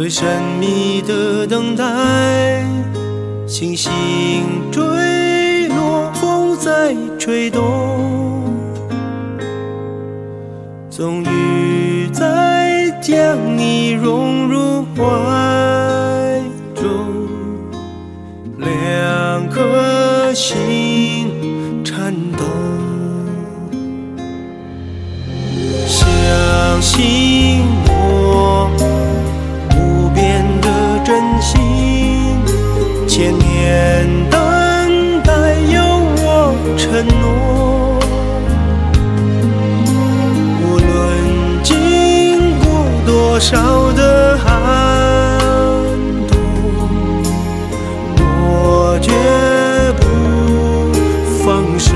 最神秘的等待，星星坠落，风在吹动，终于再将你融入怀中，两颗心颤动，相信我无边的真心，千年等待有我承诺，无论经过多少的寒冬，我绝不放手。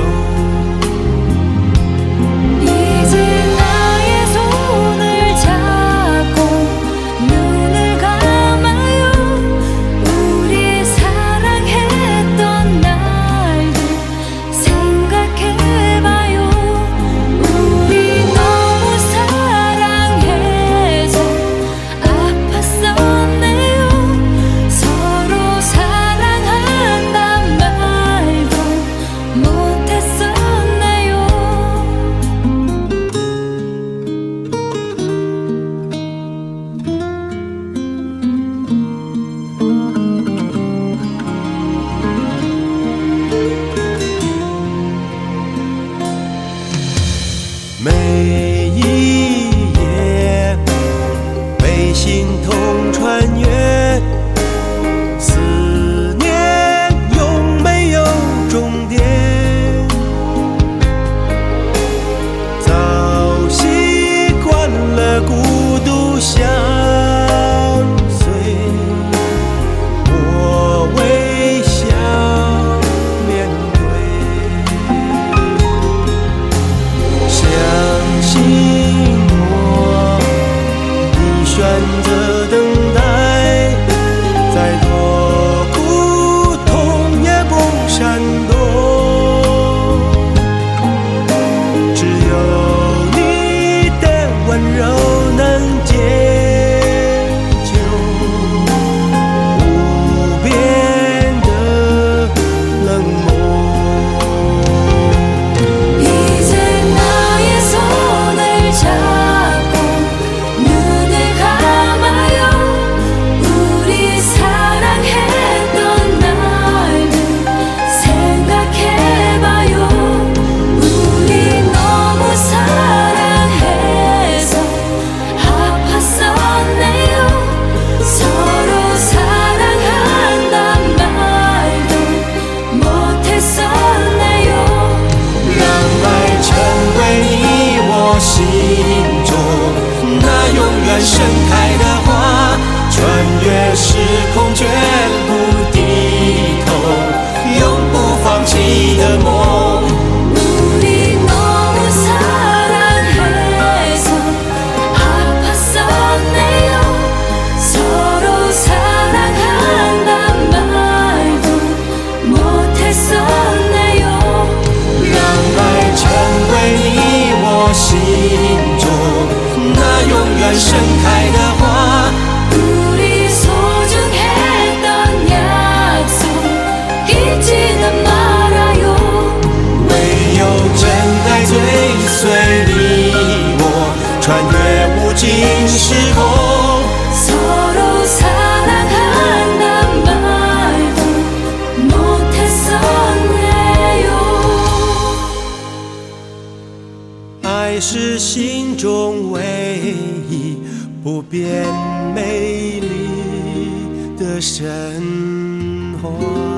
每一夜被心痛穿越，思念永没有终点，早习惯了孤独相随，我微笑面对，相信我，你选择等待，再多苦痛也不闪躲，只有你的温柔能解救无边的冷漠。心中那永远盛开的花，穿越时空绝不低头，永不放弃的梦。우리 너무 사랑해서 아팠었네요. 서로 사랑한단 말도 못했었네요. 让爱成为你我心中那永远盛开的花， 우리 소중했던 약속 잊지는 말아요. 唯有真爱追随你我，穿越无尽时空。 서로 사랑한단 말도 못했었네요. 爱是心中唯一不变美丽的神话。